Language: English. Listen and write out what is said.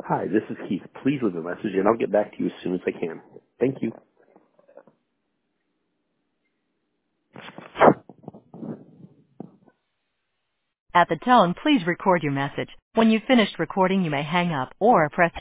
Hi, this is Keith. Please leave a message and I'll get back to you as soon as I can. Thank you. At the tone, please record your message. When you've finished recording, you may hang up or press